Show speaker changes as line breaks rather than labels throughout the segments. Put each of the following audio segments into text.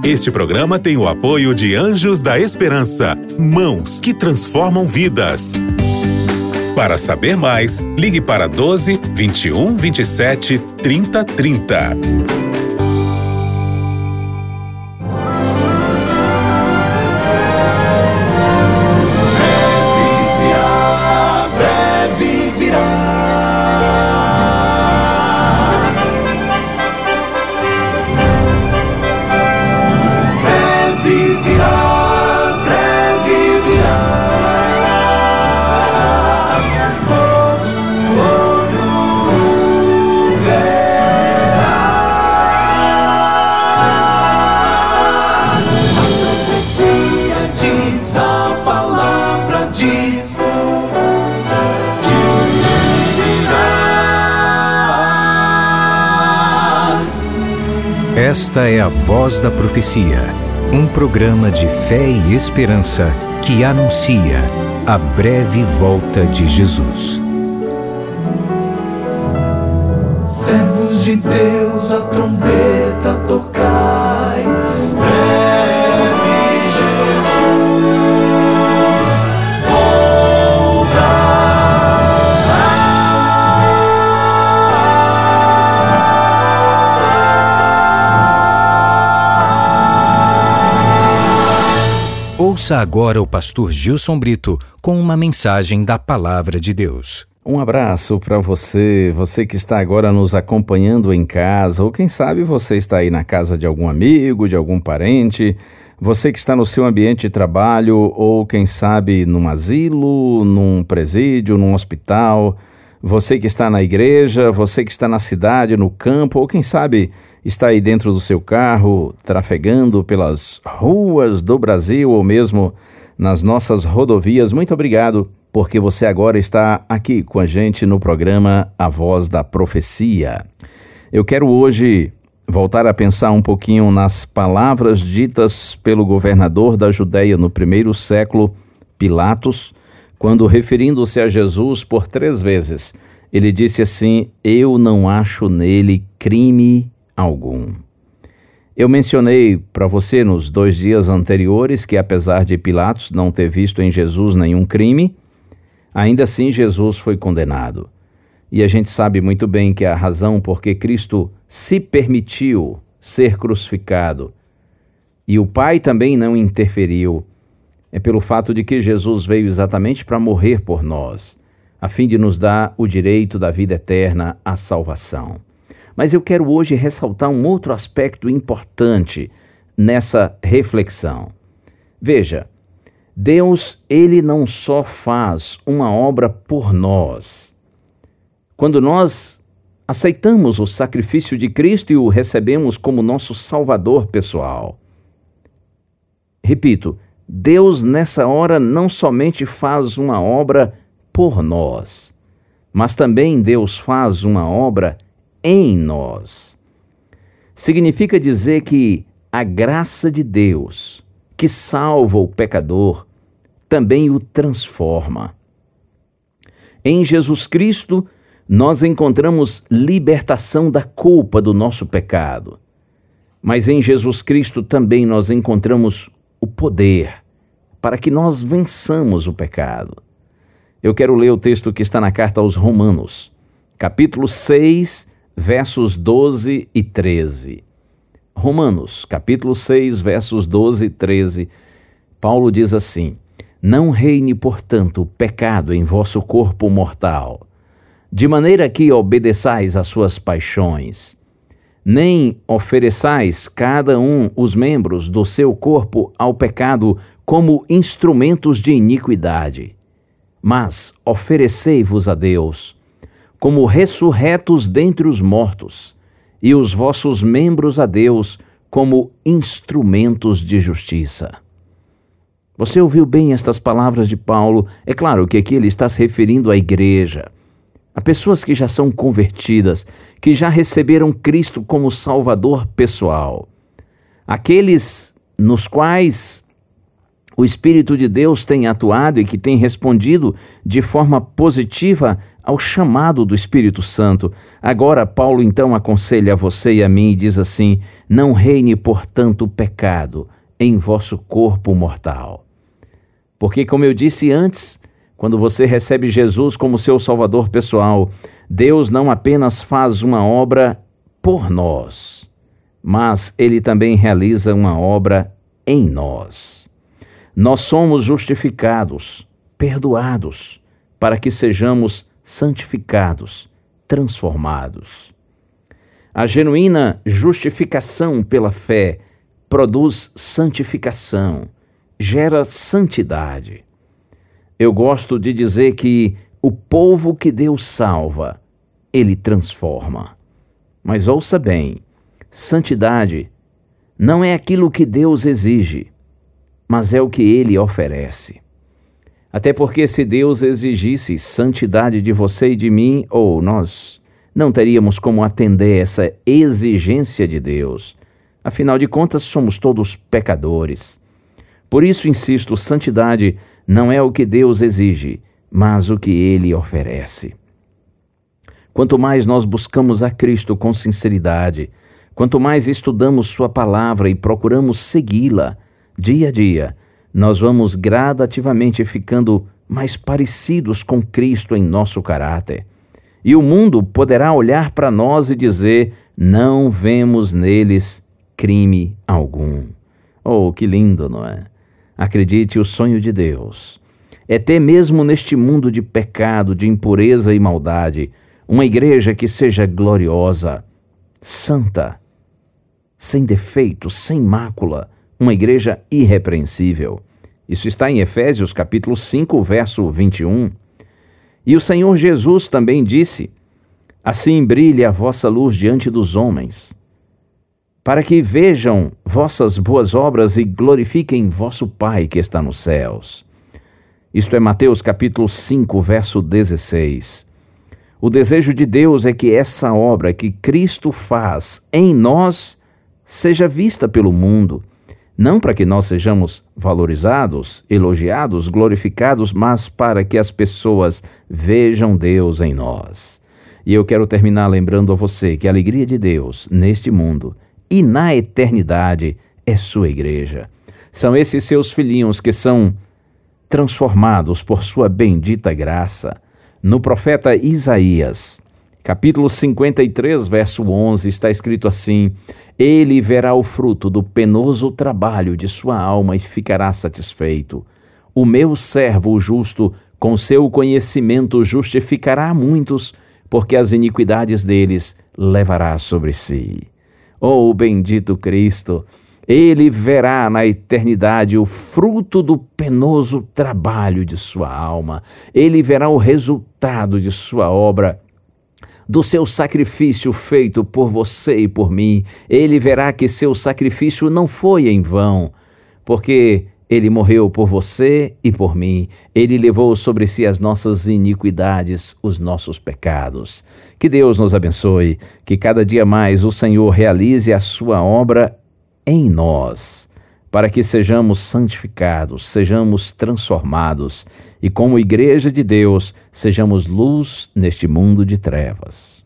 Este programa tem o apoio de Anjos da Esperança, mãos que transformam vidas. Para saber mais, ligue para 12 21 27 30 30.
Esta é a Voz da Profecia, um programa de fé e esperança que anuncia a breve volta de Jesus.
Servos de Deus, a trombeta tocai, breve Jesus
Ouça agora o pastor Gilson Brito com uma mensagem da Palavra de Deus.
Um abraço para você que está agora nos acompanhando em casa, ou quem sabe você está aí na casa de algum amigo, de algum parente, você que está no seu ambiente de trabalho, ou quem sabe num asilo, num presídio, num hospital, você que está na igreja, você que está na cidade, no campo, ou quem sabe está aí dentro do seu carro, trafegando pelas ruas do Brasil ou mesmo nas nossas rodovias. Muito obrigado, porque você agora está aqui com a gente no programa A Voz da Profecia. Eu quero hoje voltar a pensar um pouquinho nas palavras ditas pelo governador da Judéia no primeiro século, Pilatos, quando, referindo-se a Jesus por 3 vezes, ele disse assim: eu não acho nele crime algum. Eu mencionei para você nos 2 dias anteriores que, apesar de Pilatos não ter visto em Jesus nenhum crime, ainda assim Jesus foi condenado. E a gente sabe muito bem que a razão por que Cristo se permitiu ser crucificado e o Pai também não interferiu é pelo fato de que Jesus veio exatamente para morrer por nós, a fim de nos dar o direito da vida eterna, a salvação. Mas eu quero hoje ressaltar um outro aspecto importante nessa reflexão. Veja, Deus, Ele não só faz uma obra por nós. Quando nós aceitamos o sacrifício de Cristo e o recebemos como nosso Salvador pessoal. Repito, Deus nessa hora não somente faz uma obra por nós, mas também Deus faz uma obra em nós. Significa dizer que a graça de Deus, que salva o pecador, também o transforma. Em Jesus Cristo, nós encontramos libertação da culpa do nosso pecado. Mas em Jesus Cristo também nós encontramos o poder para que nós vençamos o pecado. Eu quero ler o texto que está na carta aos Romanos, capítulo 6, versos 12 e 13. Romanos, capítulo 6, versos 12 e 13. Paulo diz assim: não reine, portanto, o pecado em vosso corpo mortal, de maneira que obedeçais às suas paixões, nem ofereçais cada um os membros do seu corpo ao pecado como instrumentos de iniquidade, mas oferecei-vos a Deus como ressurretos dentre os mortos, e os vossos membros a Deus como instrumentos de justiça. Você ouviu bem estas palavras de Paulo? É claro que aqui ele está se referindo à igreja, a pessoas que já são convertidas, que já receberam Cristo como Salvador pessoal. Aqueles nos quais o Espírito de Deus tem atuado e que tem respondido de forma positiva ao chamado do Espírito Santo. Agora, Paulo então aconselha a você e a mim e diz assim: não reine, portanto, o pecado em vosso corpo mortal. Porque, como eu disse antes, quando você recebe Jesus como seu Salvador pessoal, Deus não apenas faz uma obra por nós, mas Ele também realiza uma obra em nós. Nós somos justificados, perdoados, para que sejamos santificados, transformados. A genuína justificação pela fé produz santificação, gera santidade. Eu gosto de dizer que o povo que Deus salva, Ele transforma. Mas ouça bem, santidade não é aquilo que Deus exige, mas é o que Ele oferece. Até porque se Deus exigisse santidade de você e de mim, nós não teríamos como atender essa exigência de Deus. Afinal de contas, somos todos pecadores. Por isso, insisto, santidade não é o que Deus exige, mas o que Ele oferece. Quanto mais nós buscamos a Cristo com sinceridade, quanto mais estudamos Sua palavra e procuramos segui-la, dia a dia, nós vamos gradativamente ficando mais parecidos com Cristo em nosso caráter. E o mundo poderá olhar para nós e dizer: não vemos neles crime algum. Oh, que lindo, não é? Acredite, o sonho de Deus é ter mesmo neste mundo de pecado, de impureza e maldade, uma igreja que seja gloriosa, santa, sem defeito, sem mácula, uma igreja irrepreensível. Isso está em Efésios capítulo 5, verso 21. E o Senhor Jesus também disse: assim brilhe a vossa luz diante dos homens, para que vejam vossas boas obras e glorifiquem vosso Pai que está nos céus. Isto é Mateus capítulo 5, verso 16. O desejo de Deus é que essa obra que Cristo faz em nós seja vista pelo mundo, não para que nós sejamos valorizados, elogiados, glorificados, mas para que as pessoas vejam Deus em nós. E eu quero terminar lembrando a você que a alegria de Deus neste mundo e na eternidade é sua igreja. São esses seus filhinhos que são transformados por sua bendita graça. No profeta Isaías, capítulo 53, verso 11, está escrito assim: ele verá o fruto do penoso trabalho de sua alma e ficará satisfeito. O meu servo, o justo, com seu conhecimento justificará muitos, porque as iniquidades deles levará sobre si. Oh, bendito Cristo! Ele verá na eternidade o fruto do penoso trabalho de sua alma. Ele verá o resultado de sua obra, do seu sacrifício feito por você e por mim. Ele verá que seu sacrifício não foi em vão, porque Ele morreu por você e por mim. Ele levou sobre si as nossas iniquidades, os nossos pecados. Que Deus nos abençoe, que cada dia mais o Senhor realize a sua obra em nós, para que sejamos santificados, sejamos transformados e, como igreja de Deus, sejamos luz neste mundo de trevas.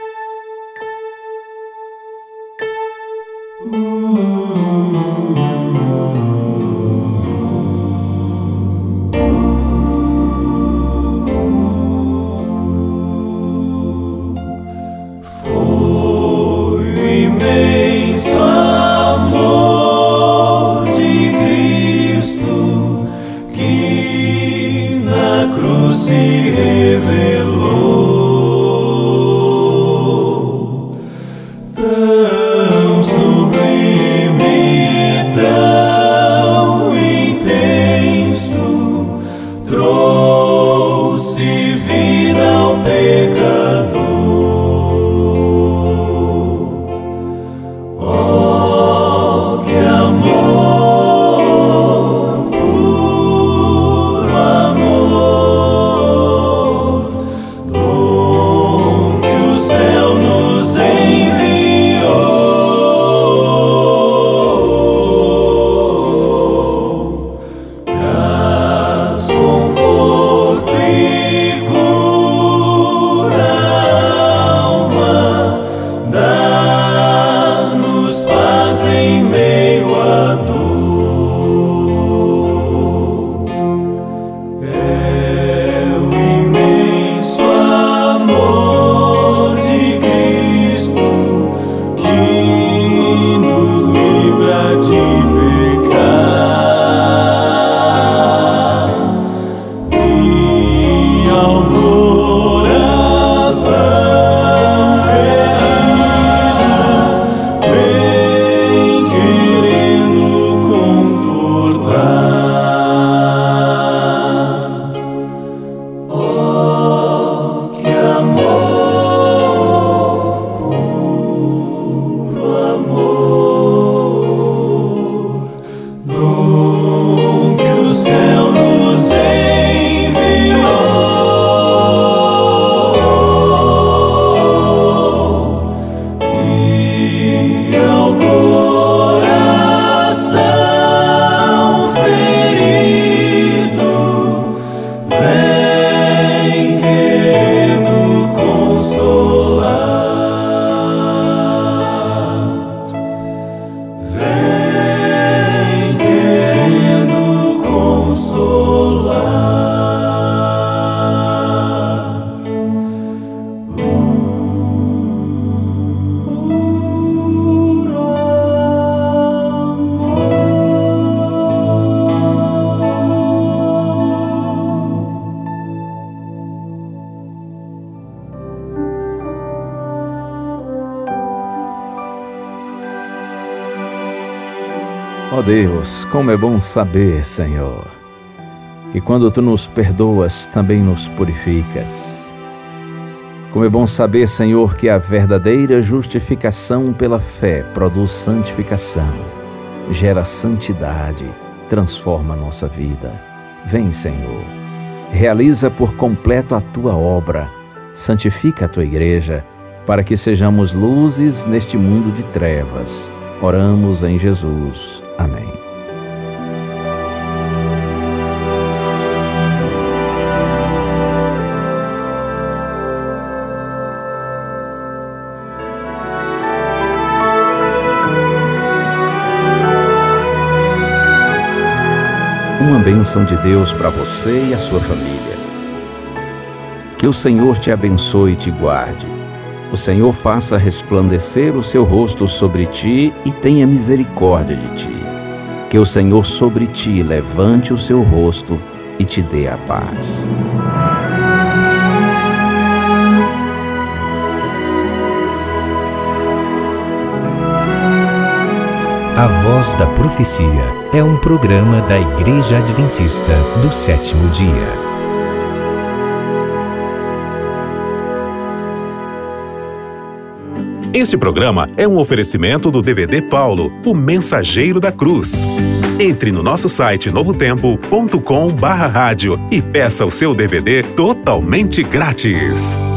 Se revelou tão sublime, tão intenso, trouxe vida ao pecador. Oh, que amor, puro amor, em meio à dor. É o imenso amor de Cristo que nos livra de pecar e ao coração ferido vem querendo confortar. Oh, que amor, puro amor, dom que o céu nos enviou e ao coração ferido vem querendo consolar, vem querendo consolar.
Ó Deus, como é bom saber, Senhor, que quando Tu nos perdoas, também nos purificas. Como é bom saber, Senhor, que a verdadeira justificação pela fé produz santificação, gera santidade, transforma a nossa vida. Vem, Senhor, realiza por completo a Tua obra, santifica a Tua igreja, para que sejamos luzes neste mundo de trevas. Oramos em Jesus. Amém. Uma bênção de Deus para você e a sua família. Que o Senhor te abençoe e te guarde. O Senhor faça resplandecer o seu rosto sobre ti e tenha misericórdia de ti. Que o Senhor sobre ti levante o seu rosto e te dê a paz.
A Voz da Profecia é um programa da Igreja Adventista do Sétimo Dia.
Este programa é um oferecimento do DVD Paulo, o Mensageiro da Cruz. Entre no nosso site novotempo.com/rádio e peça o seu DVD totalmente grátis.